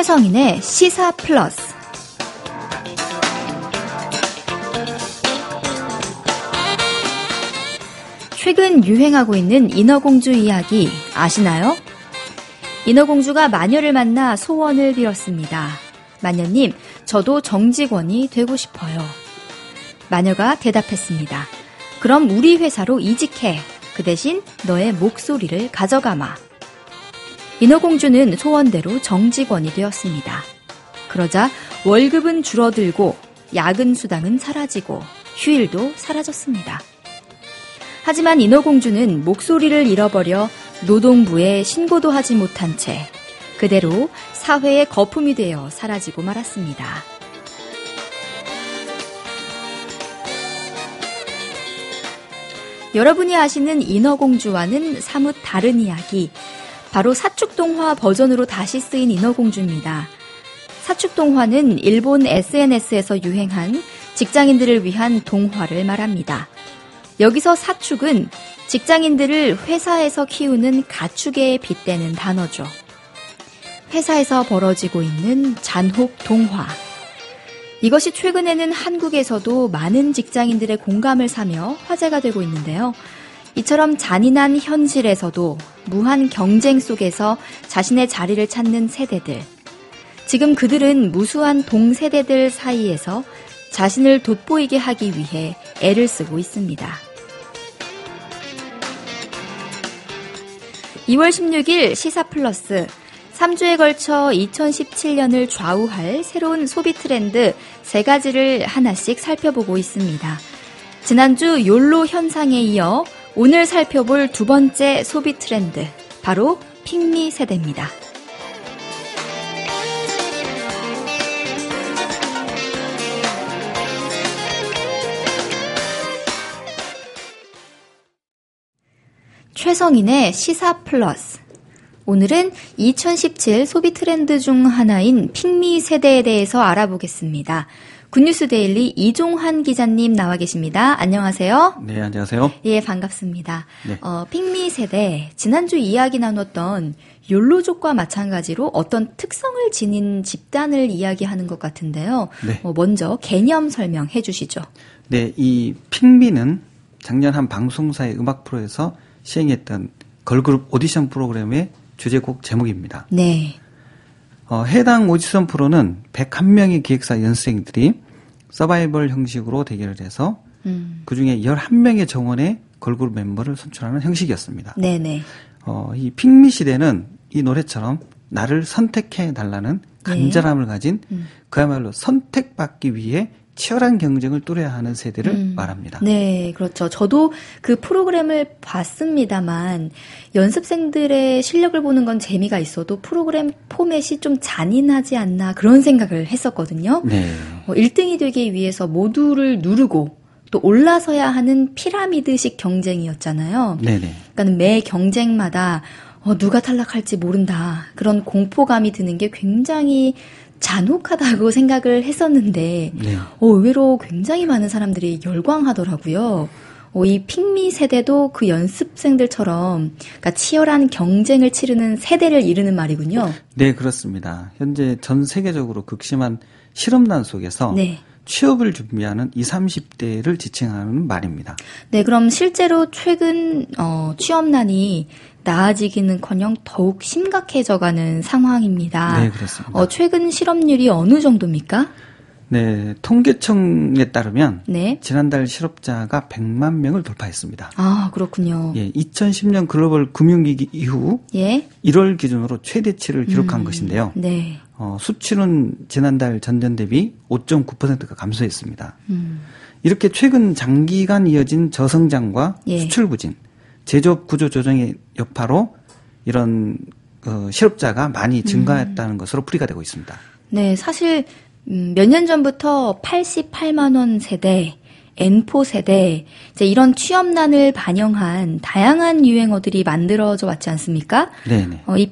최성인의 시사 플러스. 최근 유행하고 있는 인어공주 이야기 아시나요? 인어공주가 마녀를 만나 소원을 빌었습니다. 마녀님, 저도 정직원이 되고 싶어요. 마녀가 대답했습니다. 그럼 우리 회사로 이직해. 그 대신 너의 목소리를 가져가마. 인어공주는 소원대로 정직원이 되었습니다. 그러자 월급은 줄어들고 야근 수당은 사라지고 휴일도 사라졌습니다. 하지만 인어공주는 목소리를 잃어버려 노동부에 신고도 하지 못한 채 그대로 사회의 거품이 되어 사라지고 말았습니다. 여러분이 아시는 인어공주와는 사뭇 다른 이야기, 바로 사축동화 버전으로 다시 쓰인 인어공주입니다. 사축동화는 일본 SNS에서 유행한 직장인들을 위한 동화를 말합니다. 여기서 사축은 직장인들을 회사에서 키우는 가축에 빗대는 단어죠. 회사에서 벌어지고 있는 잔혹 동화. 이것이 최근에는 한국에서도 많은 직장인들의 공감을 사며 화제가 되고 있는데요. 이처럼 잔인한 현실에서도 무한 경쟁 속에서 자신의 자리를 찾는 세대들. 지금 그들은 무수한 동세대들 사이에서 자신을 돋보이게 하기 위해 애를 쓰고 있습니다. 2월 16일 시사플러스 3주에 걸쳐 2017년을 좌우할 새로운 소비 트렌드 3가지를 하나씩 살펴보고 있습니다. 지난주 욜로 현상에 이어 오늘 살펴볼 두 번째 소비 트렌드, 바로 핑미 세대입니다. 최성인의 시사 플러스. 오늘은 2017 소비 트렌드 중 하나인 핑미 세대에 대해서 알아보겠습니다. 굿뉴스 데일리 이종환 기자님 나와 계십니다. 안녕하세요. 네, 안녕하세요. 예, 반갑습니다. 네. 핑미 세대, 지난주 이야기 나눴던 욜로족과 마찬가지로 어떤 특성을 지닌 집단을 이야기하는 것 같은데요. 네. 먼저 개념 설명해 주시죠. 네, 이 핑미는 작년 한 방송사의 음악 프로에서 시행했던 걸그룹 오디션 프로그램의 주제곡 제목입니다. 네. 해당 오디션 프로는 101명의 기획사 연습생들이 서바이벌 형식으로 대결을 해서 그중에 11명의 정원의 걸그룹 멤버를 선출하는 형식이었습니다. 네네. 이 핑미 시대는 이 노래처럼 나를 선택해 달라는 간절함을 가진 그야말로 선택받기 위해 치열한 경쟁을 뚫어야 하는 세대를 말합니다. 네, 그렇죠. 저도 그 프로그램을 봤습니다만 연습생들의 실력을 보는 건 재미가 있어도 프로그램 포맷이 좀 잔인하지 않나 그런 생각을 했었거든요. 네. 1등이 되기 위해서 모두를 누르고 또 올라서야 하는 피라미드식 경쟁이었잖아요. 네네. 그러니까 매 경쟁마다 누가 탈락할지 모른다. 그런 공포감이 드는 게 굉장히 잔혹하다고 생각을 했었는데 네. 의외로 굉장히 많은 사람들이 열광하더라고요. 이 핑미 세대도 그 연습생들처럼 그러니까 치열한 경쟁을 치르는 세대를 이르는 말이군요. 네, 그렇습니다. 현재 전 세계적으로 극심한 실업난 속에서 네. 취업을 준비하는 20, 30대를 지칭하는 말입니다. 네, 그럼 실제로 최근 취업난이 나아지기는커녕 더욱 심각해져가는 상황입니다. 네, 그렇습니다. 최근 실업률이 어느 정도입니까? 네, 통계청에 따르면 네. 지난달 실업자가 100만 명을 돌파했습니다. 아, 그렇군요. 예, 2010년 글로벌 금융위기 이후 예. 1월 기준으로 최대치를 기록한 것인데요. 네. 수출은 지난달 전년 대비 5.9%가 감소했습니다. 이렇게 최근 장기간 이어진 저성장과 예. 수출 부진, 제조업 구조 조정의 여파로 이런 실업자가 많이 증가했다는 것으로 풀이가 되고 있습니다. 네, 사실 몇 년 전부터 88만 원 세대, N4 세대, 이제 이런 취업난을 반영한 다양한 유행어들이 만들어져 왔지 않습니까? 네네. 이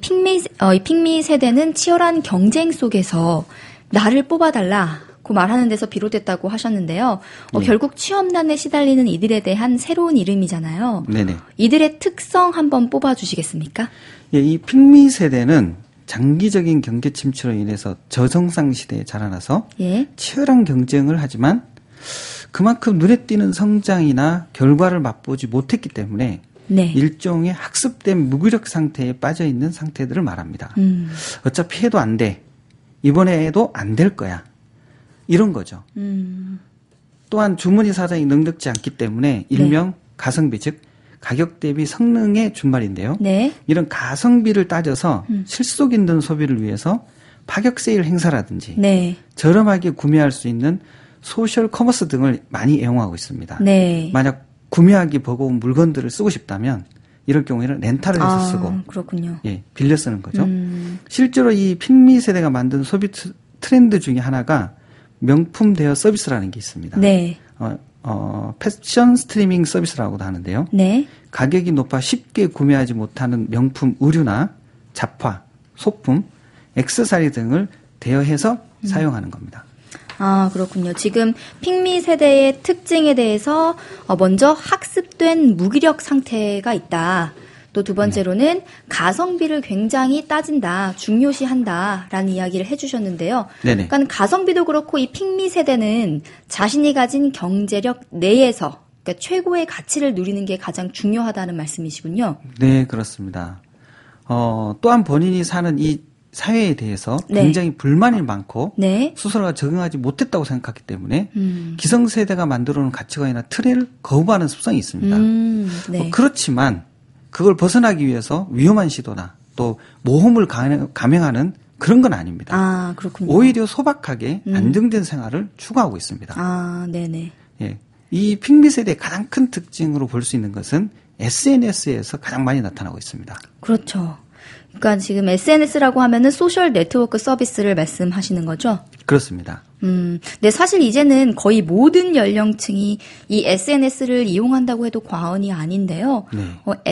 핑미 세대는 치열한 경쟁 속에서 나를 뽑아달라고 말하는 데서 비롯됐다고 하셨는데요. 결국 취업난에 시달리는 이들에 대한 새로운 이름이잖아요. 네네. 이들의 특성 한번 뽑아주시겠습니까? 예, 이 핑미 세대는 장기적인 경제 침체로 인해서 저성장 시대에 자라나서 예. 치열한 경쟁을 하지만 그만큼 눈에 띄는 성장이나 결과를 맛보지 못했기 때문에 네. 일종의 학습된 무기력 상태에 빠져 있는 상태들을 말합니다. 어차피 해도 안 돼. 이번에 해도 안 될 거야. 이런 거죠. 또한 주머니 사정이 넉넉지 않기 때문에 일명 가성비, 즉 가격 대비 성능의 준말인데요. 네. 이런 가성비를 따져서 실속 있는 소비를 위해서 파격 세일 행사라든지 네. 저렴하게 구매할 수 있는 소셜 커머스 등을 많이 애용하고 있습니다. 네. 만약 구매하기 버거운 물건들을 쓰고 싶다면 이럴 경우에는 렌탈을 해서 쓰고 그렇군요. 예, 빌려 쓰는 거죠. 실제로 이 핑미 세대가 만든 소비 트렌드 중에 하나가 명품 대여 서비스라는 게 있습니다. 네. 패션 스트리밍 서비스라고도 하는데요. 네. 가격이 높아 쉽게 구매하지 못하는 명품 의류나 잡화, 소품, 액세서리 등을 대여해서 사용하는 겁니다. 아, 그렇군요. 지금 핑미 세대의 특징에 대해서 먼저 학습된 무기력 상태가 있다. 또 두 번째로는 가성비를 굉장히 따진다, 중요시한다라는 이야기를 해주셨는데요. 네네. 그러니까 가성비도 그렇고 이 핑미 세대는 자신이 가진 경제력 내에서 그러니까 최고의 가치를 누리는 게 가장 중요하다는 말씀이시군요. 네, 그렇습니다. 또한 본인이 사는 이 사회에 대해서 네. 굉장히 불만이 많고 네. 스스로가 적응하지 못했다고 생각하기 때문에 기성세대가 만들어놓은 가치관이나 틀을 거부하는 습성이 있습니다. 네. 그렇지만 그걸 벗어나기 위해서 위험한 시도나 또 모험을 감행하는 그런 건 아닙니다. 아, 그렇군요. 오히려 소박하게 안정된 생활을 추구하고 있습니다. 아, 네네. 예. 이 핑미 세대의 가장 큰 특징으로 볼 수 있는 것은 SNS에서 가장 많이 나타나고 있습니다. 그렇죠. 그러니까 지금 SNS라고 하면은 소셜 네트워크 서비스를 말씀하시는 거죠? 그렇습니다. 네, 사실 이제는 거의 모든 연령층이 이 SNS를 이용한다고 해도 과언이 아닌데요. 네.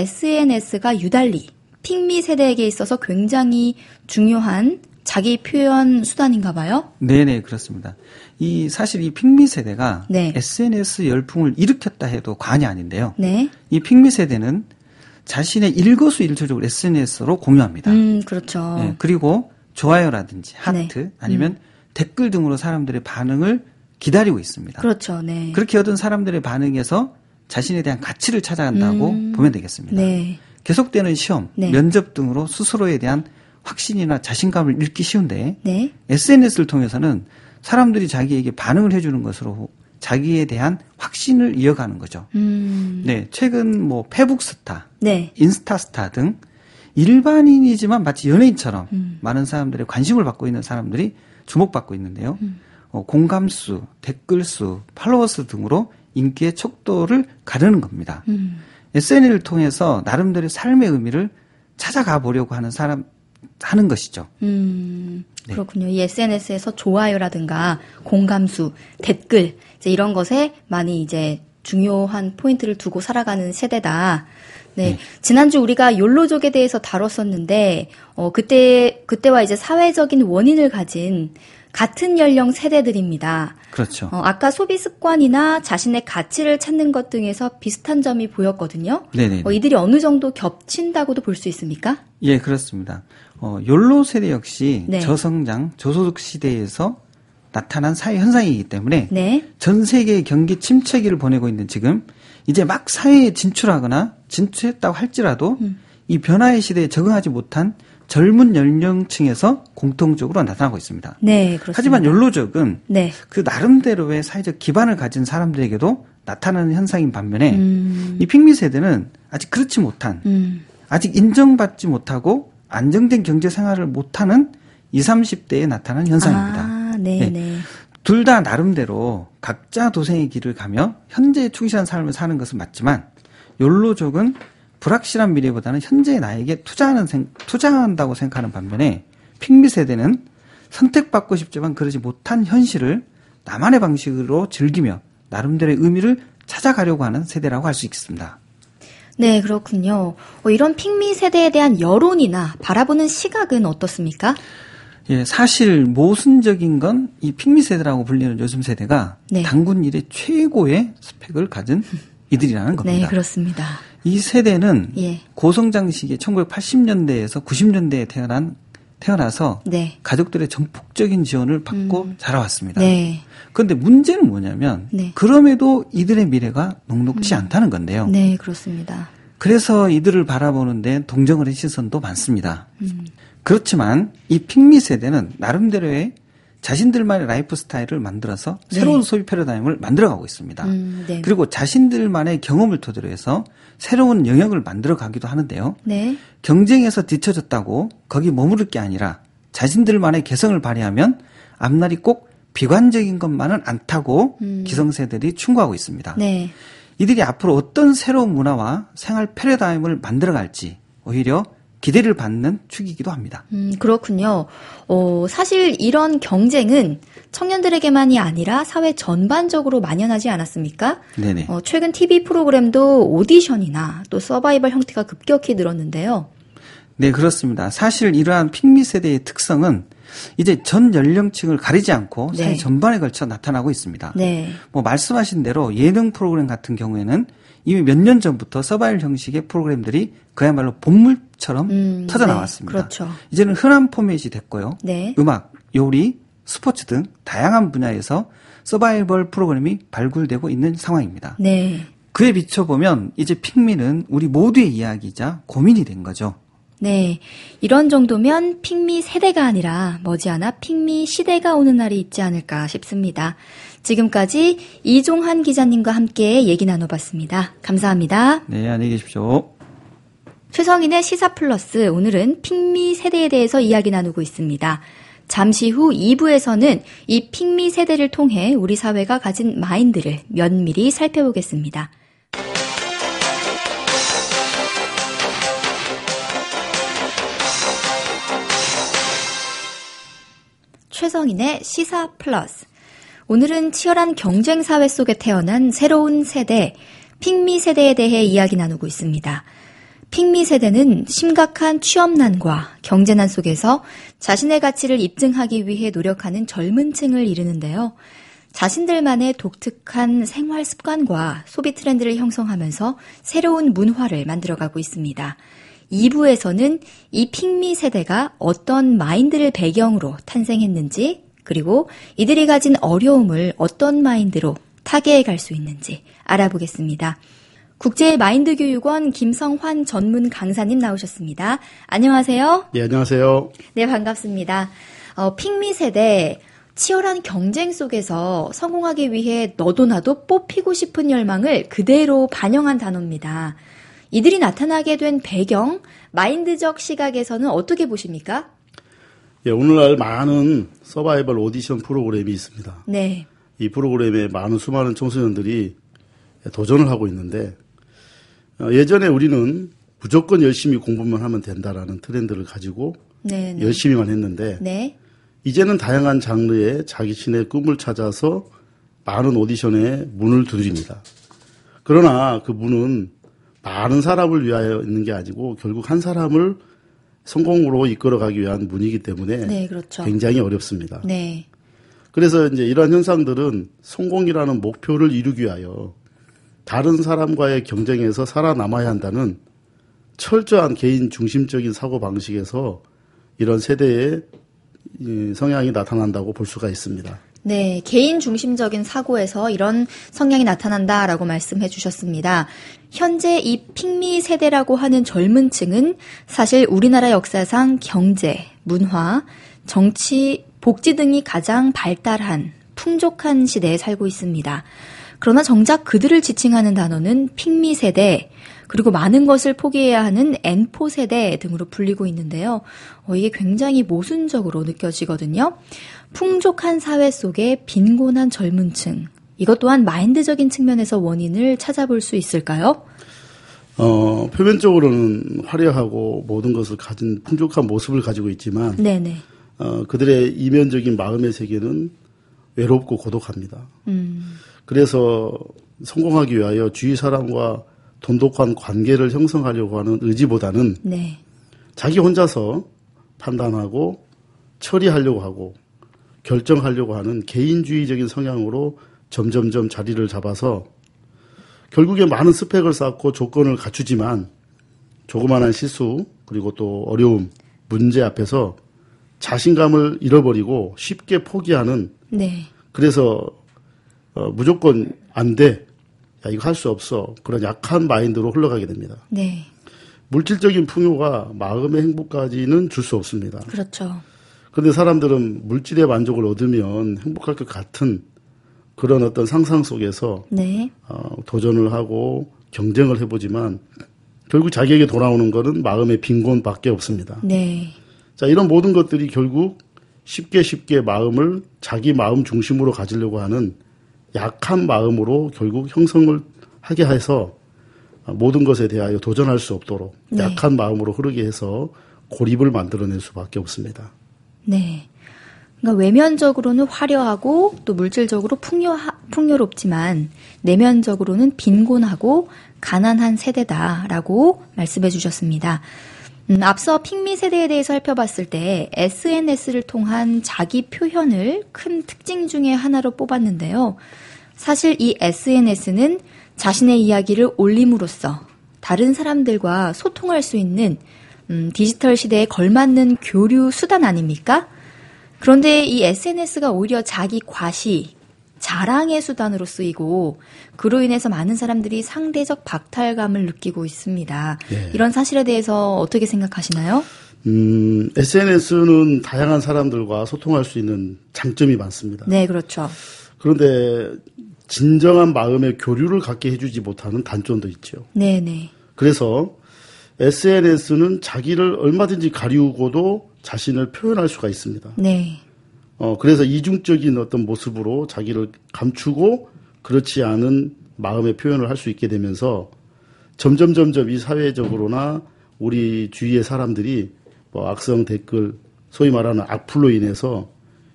SNS가 유달리 핑미 세대에게 있어서 굉장히 중요한 자기 표현 수단인가 봐요? 네네, 그렇습니다. 사실 이 핑미 세대가 네. SNS 열풍을 일으켰다 해도 과언이 아닌데요. 네. 이 핑미 세대는 자신의 일거수일투족을 SNS로 공유합니다. 그렇죠. 네, 그리고 좋아요라든지 하트 네. 아니면 댓글 등으로 사람들의 반응을 기다리고 있습니다. 그렇죠. 네. 그렇게 얻은 사람들의 반응에서 자신에 대한 가치를 찾아간다고 보면 되겠습니다. 네. 계속되는 시험, 네. 면접 등으로 스스로에 대한 확신이나 자신감을 잃기 쉬운데 네. SNS를 통해서는 사람들이 자기에게 반응을 해주는 것으로 자기에 대한 확신을 이어가는 거죠. 네, 최근 페북 스타, 네. 인스타 스타 등 일반인이지만 마치 연예인처럼 많은 사람들의 관심을 받고 있는 사람들이 주목받고 있는데요. 공감수, 댓글수, 팔로워 수 등으로 인기의 척도를 가르는 겁니다. SNS를 통해서 나름대로의 삶의 의미를 찾아가 보려고 하는 것이죠. 네. 그렇군요. 이 SNS에서 좋아요라든가 공감수, 댓글 이제 이런 것에 많이 이제 중요한 포인트를 두고 살아가는 세대다. 네. 지난주 우리가 욜로족에 대해서 다뤘었는데, 그때와 이제 사회적인 원인을 가진 같은 연령 세대들입니다. 그렇죠. 아까 소비 습관이나 자신의 가치를 찾는 것 등에서 비슷한 점이 보였거든요. 네네. 이들이 어느 정도 겹친다고도 볼 수 있습니까? 예, 그렇습니다. 욜로 세대 역시 네. 저성장, 저소득 시대에서 나타난 사회 현상이기 때문에 네. 전 세계의 경기 침체기를 보내고 있는 지금 이제 막 사회에 진출하거나 진출했다고 할지라도 이 변화의 시대에 적응하지 못한 젊은 연령층에서 공통적으로 나타나고 있습니다. 네, 그렇습니다. 하지만 욜로족은 네. 그 나름대로의 사회적 기반을 가진 사람들에게도 나타나는 현상인 반면에 이 핑미 세대는 아직 그렇지 못한 아직 인정받지 못하고 안정된 경제 생활을 못하는 20, 30대에 나타난 현상입니다. 아, 네. 둘 다 나름대로 각자 도생의 길을 가며 현재에 충실한 삶을 사는 것은 맞지만 욜로족은 불확실한 미래보다는 현재의 나에게 투자한다고 생각하는 반면에 핑미 세대는 선택받고 싶지만 그러지 못한 현실을 나만의 방식으로 즐기며 나름대로의 의미를 찾아가려고 하는 세대라고 할 수 있습니다. 네, 그렇군요. 이런 핑미 세대에 대한 여론이나 바라보는 시각은 어떻습니까? 예, 사실 모순적인 건 이 핑미 세대라고 불리는 요즘 세대가 네. 단군 일의 최고의 스펙을 가진 이들이라는 겁니다. 네, 그렇습니다. 이 세대는 예. 고성장 시기에 1980년대에서 90년대에 태어난 태어나서 네. 가족들의 전폭적인 지원을 받고 자라왔습니다. 네. 그런데 문제는 뭐냐면 네. 그럼에도 이들의 미래가 녹록지 않다는 건데요. 네, 그렇습니다. 그래서 이들을 바라보는 데 동정의 시선도 많습니다. 그렇지만 이 핑미 세대는 나름대로의 자신들만의 라이프 스타일을 만들어서 새로운 소비 패러다임을 만들어가고 있습니다. 네. 그리고 자신들만의 경험을 토대로 해서 새로운 영역을 만들어가기도 하는데요. 네. 경쟁에서 뒤처졌다고 거기 머무를 게 아니라 자신들만의 개성을 발휘하면 앞날이 꼭 비관적인 것만은 않다고 기성세대들이 충고하고 있습니다. 네. 이들이 앞으로 어떤 새로운 문화와 생활 패러다임을 만들어갈지 오히려 기대를 받는 축이기도 합니다. 그렇군요. 사실 이런 경쟁은 청년들에게만이 아니라 사회 전반적으로 만연하지 않았습니까? 네네. 최근 TV 프로그램도 오디션이나 또 서바이벌 형태가 급격히 늘었는데요. 네, 그렇습니다. 사실 이러한 핑미 세대의 특성은 이제 전 연령층을 가리지 않고 네. 사회 전반에 걸쳐 나타나고 있습니다. 네. 뭐 말씀하신 대로 예능 프로그램 같은 경우에는 이미 몇 년 전부터 서바이벌 형식의 프로그램들이 그야말로 본물처럼 터져 나왔습니다. 네, 그렇죠. 이제는 흔한 포맷이 됐고요. 네. 음악, 요리, 스포츠 등 다양한 분야에서 서바이벌 프로그램이 발굴되고 있는 상황입니다. 네. 그에 비춰보면 이제 핑미는 우리 모두의 이야기이자 고민이 된 거죠. 네. 이런 정도면 핑미 세대가 아니라 머지않아 핑미 시대가 오는 날이 있지 않을까 싶습니다. 지금까지 이종환 기자님과 함께 얘기 나눠봤습니다. 감사합니다. 네, 안녕히 계십시오. 최성인의 시사플러스, 오늘은 핑미 세대에 대해서 이야기 나누고 있습니다. 잠시 후 2부에서는 이 핑미 세대를 통해 우리 사회가 가진 마인드를 면밀히 살펴보겠습니다. 최성인의 시사플러스. 오늘은 치열한 경쟁 사회 속에 태어난 새로운 세대, 핑미 세대에 대해 이야기 나누고 있습니다. 핑미 세대는 심각한 취업난과 경제난 속에서 자신의 가치를 입증하기 위해 노력하는 젊은 층을 이르는데요. 자신들만의 독특한 생활 습관과 소비 트렌드를 형성하면서 새로운 문화를 만들어가고 있습니다. 2부에서는 이 핑미 세대가 어떤 마인드를 배경으로 탄생했는지, 그리고 이들이 가진 어려움을 어떤 마인드로 타개해 갈 수 있는지 알아보겠습니다. 국제마인드교육원 김성환 전문 강사님 나오셨습니다. 안녕하세요. 네, 안녕하세요. 네, 반갑습니다. 핑미 세대, 치열한 경쟁 속에서 성공하기 위해 너도 나도 뽑히고 싶은 열망을 그대로 반영한 단어입니다. 이들이 나타나게 된 배경, 마인드적 시각에서는 어떻게 보십니까? 예, 오늘날 많은 서바이벌 오디션 프로그램이 있습니다. 네. 이 프로그램에 수많은 청소년들이 도전을 하고 있는데, 예전에 우리는 무조건 열심히 공부만 하면 된다라는 트렌드를 가지고 네. 열심히만 했는데, 네. 이제는 다양한 장르의 자신의 꿈을 찾아서 많은 오디션에 문을 두드립니다. 그러나 그 문은 많은 사람을 위하여 있는 게 아니고 결국 한 사람을 성공으로 이끌어가기 위한 문이기 때문에 네, 그렇죠. 굉장히 어렵습니다. 네. 그래서 이제 이러한 현상들은 성공이라는 목표를 이루기 위하여 다른 사람과의 경쟁에서 살아남아야 한다는 철저한 개인 중심적인 사고 방식에서 이런 세대의 성향이 나타난다고 볼 수가 있습니다. 네, 개인 중심적인 사고에서 이런 성향이 나타난다라고 말씀해 주셨습니다. 현재 이 핑미 세대라고 하는 젊은 층은 사실 우리나라 역사상 경제, 문화, 정치, 복지 등이 가장 발달한 풍족한 시대에 살고 있습니다. 그러나 정작 그들을 지칭하는 단어는 핑미 세대, 그리고 많은 것을 포기해야 하는 N포 세대 등으로 불리고 있는데요. 이게 굉장히 모순적으로 느껴지거든요. 풍족한 사회 속에 빈곤한 젊은 층, 이것 또한 마인드적인 측면에서 원인을 찾아볼 수 있을까요? 표면적으로는 화려하고 모든 것을 가진 풍족한 모습을 가지고 있지만 네네. 그들의 이면적인 마음의 세계는 외롭고 고독합니다. 그래서 성공하기 위하여 주위 사람과 돈독한 관계를 형성하려고 하는 의지보다는 네. 자기 혼자서 판단하고 처리하려고 하고 결정하려고 하는 개인주의적인 성향으로 점점점 자리를 잡아서 결국에 많은 스펙을 쌓고 조건을 갖추지만 조그마한 실수 그리고 또 어려움, 문제 앞에서 자신감을 잃어버리고 쉽게 포기하는 네. 그래서 무조건 안 돼. 야, 이거 할 수 없어. 그런 약한 마인드로 흘러가게 됩니다. 네. 물질적인 풍요가 마음의 행복까지는 줄 수 없습니다. 그렇죠. 그런데 사람들은 물질의 만족을 얻으면 행복할 것 같은 그런 어떤 상상 속에서 네. 도전을 하고 경쟁을 해보지만 결국 자기에게 돌아오는 것은 마음의 빈곤밖에 없습니다. 네. 자, 이런 모든 것들이 결국 쉽게 마음을 자기 마음 중심으로 가지려고 하는 약한 마음으로 결국 형성을 하게 해서 모든 것에 대하여 도전할 수 없도록 네. 약한 마음으로 흐르게 해서 고립을 만들어낼 수밖에 없습니다. 네. 그러니까 외면적으로는 화려하고 또 물질적으로 풍요롭지만 내면적으로는 빈곤하고 가난한 세대다라고 말씀해 주셨습니다. 앞서 핑미 세대에 대해서 살펴봤을 때 SNS를 통한 자기 표현을 큰 특징 중에 하나로 뽑았는데요. 사실 이 SNS는 자신의 이야기를 올림으로써 다른 사람들과 소통할 수 있는 디지털 시대에 걸맞는 교류 수단 아닙니까? 그런데 이 SNS가 오히려 자기 과시, 자랑의 수단으로 쓰이고 그로 인해서 많은 사람들이 상대적 박탈감을 느끼고 있습니다. 네. 이런 사실에 대해서 어떻게 생각하시나요? SNS는 다양한 사람들과 소통할 수 있는 장점이 많습니다. 네, 그렇죠. 그런데 진정한 마음의 교류를 갖게 해주지 못하는 단점도 있죠. 네네. 그래서 SNS는 자기를 얼마든지 가리우고도 자신을 표현할 수가 있습니다. 네. 그래서 이중적인 어떤 모습으로 자기를 감추고 그렇지 않은 마음의 표현을 할 수 있게 되면서 점점 이 사회적으로나 우리 주위의 사람들이 뭐 악성 댓글, 소위 말하는 악플로 인해서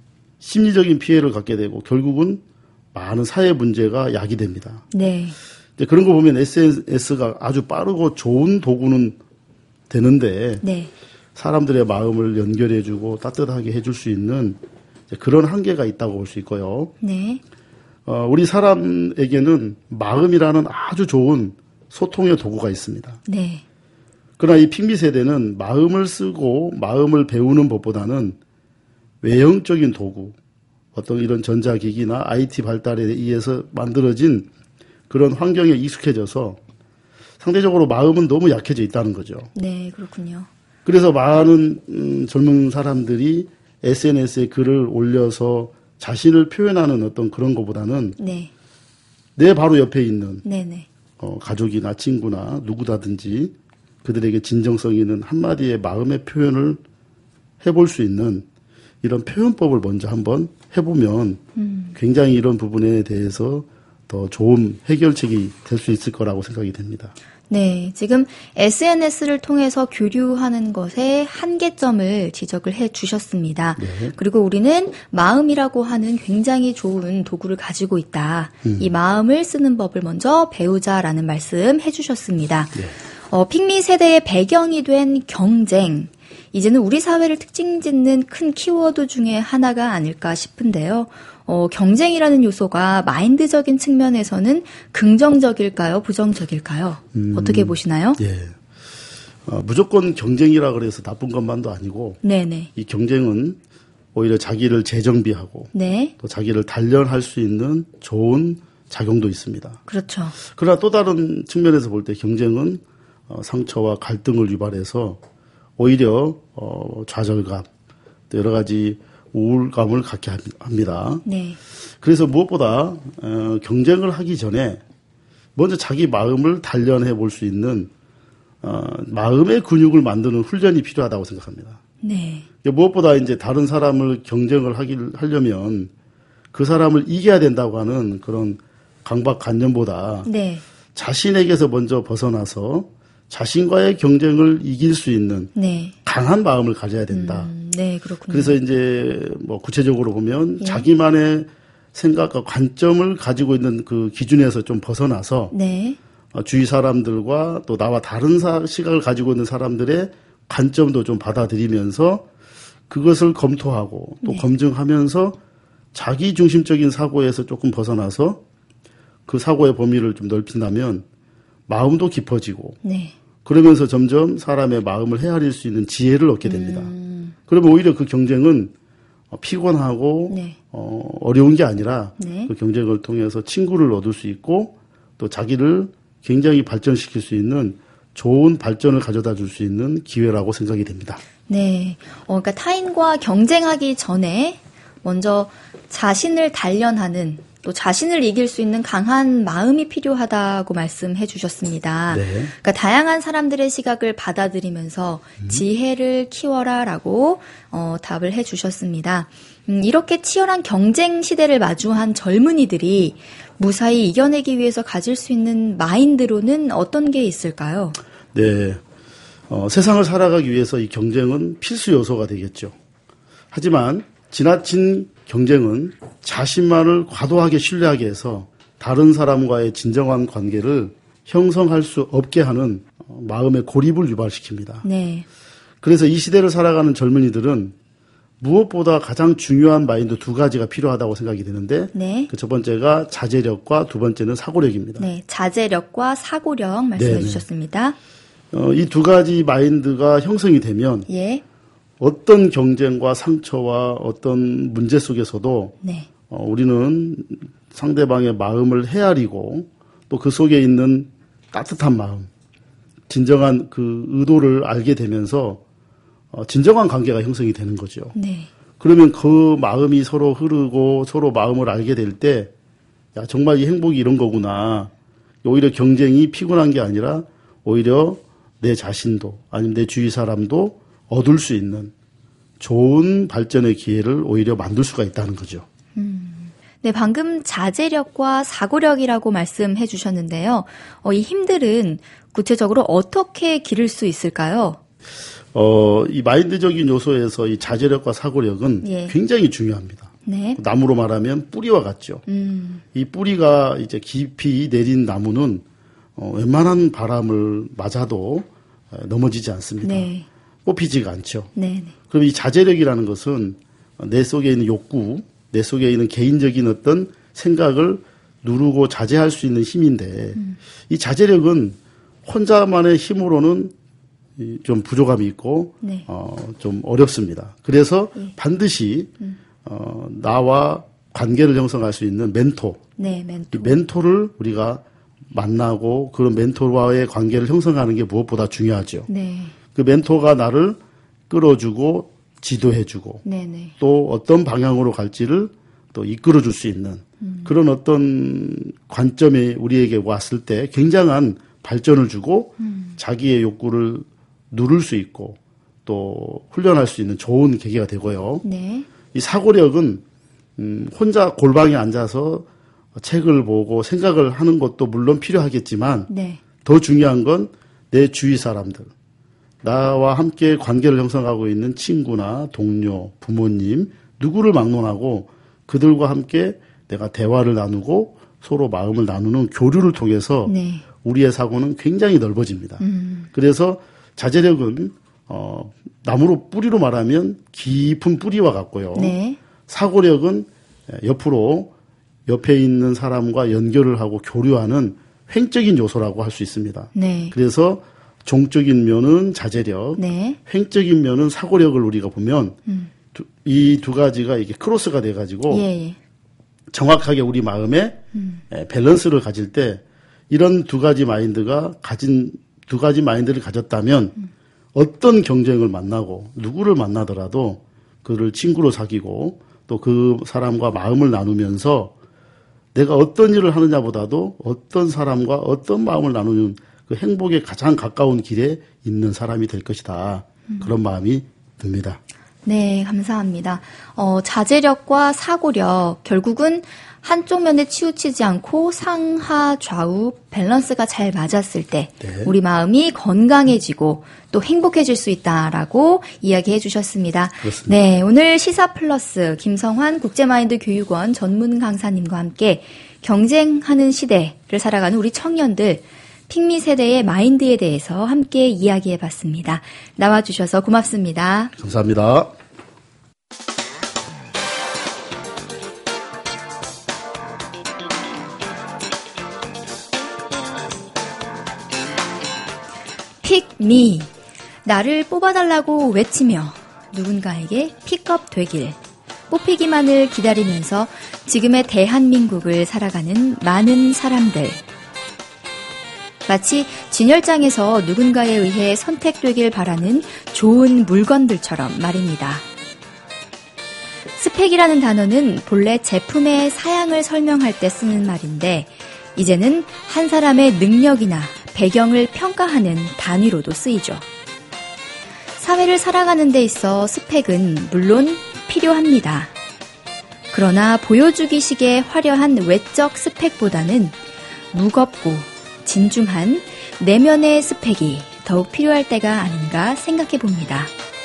심리적인 피해를 갖게 되고 결국은 많은 사회 문제가 야기됩니다. 네. 그런 거 보면 SNS가 아주 빠르고 좋은 도구는 되는데 네. 사람들의 마음을 연결해주고 따뜻하게 해줄 수 있는 그런 한계가 있다고 볼 수 있고요. 네. 우리 사람에게는 마음이라는 아주 좋은 소통의 도구가 있습니다. 네. 그러나 이 핑미 세대는 마음을 쓰고 마음을 배우는 법보다는 외형적인 도구, 어떤 이런 전자기기나 IT 발달에 의해서 만들어진 그런 환경에 익숙해져서 상대적으로 마음은 너무 약해져 있다는 거죠. 네, 그렇군요. 그래서 많은 젊은 사람들이 SNS에 글을 올려서 자신을 표현하는 어떤 그런 것보다는 네. 내 바로 옆에 있는 네네. 가족이나 친구나 누구다든지 그들에게 진정성 있는 한마디의 마음의 표현을 해볼 수 있는 이런 표현법을 먼저 한번 해보면 굉장히 이런 부분에 대해서 더 좋은 해결책이 될 수 있을 거라고 생각이 됩니다. 네, 지금 SNS를 통해서 교류하는 것에 한계점을 지적을 해 주셨습니다. 네. 그리고 우리는 마음이라고 하는 굉장히 좋은 도구를 가지고 있다. 이 마음을 쓰는 법을 먼저 배우자라는 말씀 해 주셨습니다. 네. 핑미 세대의 배경이 된 경쟁. 이제는 우리 사회를 특징 짓는 큰 키워드 중에 하나가 아닐까 싶은데요. 경쟁이라는 요소가 마인드적인 측면에서는 긍정적일까요? 부정적일까요? 어떻게 보시나요? 예. 무조건 경쟁이라 그래서 나쁜 것만도 아니고 네네. 이 경쟁은 오히려 자기를 재정비하고 네. 또 자기를 단련할 수 있는 좋은 작용도 있습니다. 그렇죠. 그러나 또 다른 측면에서 볼 때 경쟁은 상처와 갈등을 유발해서 오히려 좌절감, 또 여러 가지 우울감을 갖게 합니다. 네. 그래서 무엇보다 경쟁을 하기 전에 먼저 자기 마음을 단련해 볼 수 있는 마음의 근육을 만드는 훈련이 필요하다고 생각합니다. 네. 무엇보다 이제 다른 사람을 경쟁을 하려면 그 사람을 이겨야 된다고 하는 그런 강박관념보다 네. 자신에게서 먼저 벗어나서 자신과의 경쟁을 이길 수 있는 네. 강한 마음을 가져야 된다. 네, 그렇군요. 그래서 이제 뭐 구체적으로 보면 예. 자기만의 생각과 관점을 가지고 있는 그 기준에서 좀 벗어나서 네. 주위 사람들과 또 나와 다른 시각을 가지고 있는 사람들의 관점도 좀 받아들이면서 그것을 검토하고 또 네. 검증하면서 자기 중심적인 사고에서 조금 벗어나서 그 사고의 범위를 좀 넓힌다면 마음도 깊어지고 네. 그러면서 점점 사람의 마음을 헤아릴 수 있는 지혜를 얻게 됩니다. 그러면 오히려 그 경쟁은 피곤하고 네. 어려운 게 아니라 네. 그 경쟁을 통해서 친구를 얻을 수 있고 또 자기를 굉장히 발전시킬 수 있는 좋은 발전을 가져다 줄 수 있는 기회라고 생각이 됩니다. 네. 그러니까 타인과 경쟁하기 전에 먼저 자신을 단련하는 또 자신을 이길 수 있는 강한 마음이 필요하다고 말씀해 주셨습니다. 네. 그러니까 다양한 사람들의 시각을 받아들이면서 지혜를 키워라라고 답을 해 주셨습니다. 이렇게 치열한 경쟁 시대를 마주한 젊은이들이 무사히 이겨내기 위해서 가질 수 있는 마인드로는 어떤 게 있을까요? 네. 세상을 살아가기 위해서 이 경쟁은 필수 요소가 되겠죠. 하지만 지나친 경쟁은 자신만을 과도하게 신뢰하게 해서 다른 사람과의 진정한 관계를 형성할 수 없게 하는 마음의 고립을 유발시킵니다. 네. 그래서 이 시대를 살아가는 젊은이들은 무엇보다 가장 중요한 마인드 두 가지가 필요하다고 생각이 되는데 네. 그 첫 번째가 자제력과 두 번째는 사고력입니다. 네. 자제력과 사고력 말씀해 네네. 주셨습니다. 이 두 가지 마인드가 형성이 되면 예. 어떤 경쟁과 상처와 어떤 문제 속에서도 네. 우리는 상대방의 마음을 헤아리고 또 그 속에 있는 따뜻한 마음, 진정한 그 의도를 알게 되면서 진정한 관계가 형성이 되는 거죠. 네. 그러면 그 마음이 서로 흐르고 서로 마음을 알게 될 때, 야, 정말 이 행복이 이런 거구나. 오히려 경쟁이 피곤한 게 아니라 오히려 내 자신도 아니면 내 주위 사람도 얻을 수 있는 좋은 발전의 기회를 오히려 만들 수가 있다는 거죠. 네, 방금 자제력과 사고력이라고 말씀해 주셨는데요. 이 힘들은 구체적으로 어떻게 기를 수 있을까요? 이 마인드적인 요소에서 이 자제력과 사고력은 예. 굉장히 중요합니다. 네. 나무로 말하면 뿌리와 같죠. 이 뿌리가 이제 깊이 내린 나무는 웬만한 바람을 맞아도 넘어지지 않습니다. 네. 뽑히지가 않죠. 네. 그럼 이 자제력이라는 것은 내 속에 있는 욕구, 내 속에 있는 개인적인 어떤 생각을 누르고 자제할 수 있는 힘인데 이 자제력은 혼자만의 힘으로는 좀 부족함이 있고 네. 좀 어렵습니다. 그래서 반드시 나와 관계를 형성할 수 있는 멘토, 네, 이 멘토를 우리가 만나고 그런 멘토와의 관계를 형성하는 게 무엇보다 중요하죠. 네. 그 멘토가 나를 끌어주고 지도해주고 네. 또 어떤 방향으로 갈지를 또 이끌어줄 수 있는 그런 어떤 관점이 우리에게 왔을 때 굉장한 발전을 주고 자기의 욕구를 누를 수 있고 또 훈련할 수 있는 좋은 계기가 되고요. 네. 이 사고력은 혼자 골방에 앉아서 책을 보고 생각을 하는 것도 물론 필요하겠지만 네. 더 중요한 건 내 주위 사람들, 나와 함께 관계를 형성하고 있는 친구나 동료, 부모님, 누구를 막론하고 그들과 함께 내가 대화를 나누고 서로 마음을 나누는 교류를 통해서 네. 우리의 사고는 굉장히 넓어집니다. 그래서 자제력은 나무로 뿌리로 말하면 깊은 뿌리와 같고요. 네. 사고력은 옆에 있는 사람과 연결을 하고 교류하는 횡적인 요소라고 할 수 있습니다. 네. 그래서 종적인 면은 자제력, 네. 횡적인 면은 사고력을 우리가 보면 이 두 가지가 이게 크로스가 돼가지고 예. 정확하게 우리 마음에 밸런스를 가질 때 이런 두 가지 마인드를 가졌다면 어떤 경쟁을 만나고 누구를 만나더라도 그를 친구로 사귀고 또 그 사람과 마음을 나누면서 내가 어떤 일을 하느냐보다도 어떤 사람과 어떤 마음을 나누는 그 행복에 가장 가까운 길에 있는 사람이 될 것이다. 그런 마음이 듭니다. 네, 감사합니다. 자제력과 사고력, 결국은 한쪽 면에 치우치지 않고 상하 좌우 밸런스가 잘 맞았을 때 네. 우리 마음이 건강해지고 또 행복해질 수 있다라고 이야기해 주셨습니다. 그렇습니다. 네, 오늘 시사 플러스 김성환 국제마인드 교육원 전문 강사님과 함께 경쟁하는 시대를 살아가는 우리 청년들 핑미 세대의 마인드에 대해서 함께 이야기해 봤습니다. 나와주셔서 고맙습니다. 감사합니다. pick me. 나를 뽑아달라고 외치며 누군가에게 픽업 되길. 뽑히기만을 기다리면서 지금의 대한민국을 살아가는 많은 사람들. 마치 진열장에서 누군가에 의해 선택되길 바라는 좋은 물건들처럼 말입니다. 스펙이라는 단어는 본래 제품의 사양을 설명할 때 쓰는 말인데 이제는 한 사람의 능력이나 배경을 평가하는 단위로도 쓰이죠. 사회를 살아가는 데 있어 스펙은 물론 필요합니다. 그러나 보여주기식의 화려한 외적 스펙보다는 무겁고 진중한 내면의 스펙이 더욱 필요할 때가 아닌가 생각해 봅니다.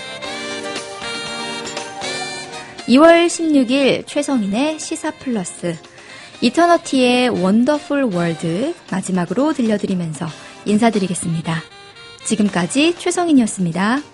2월 16일 최성인의 시사 플러스, 이터너티의 원더풀 월드 마지막으로 들려드리면서 인사드리겠습니다. 지금까지 최성인이었습니다.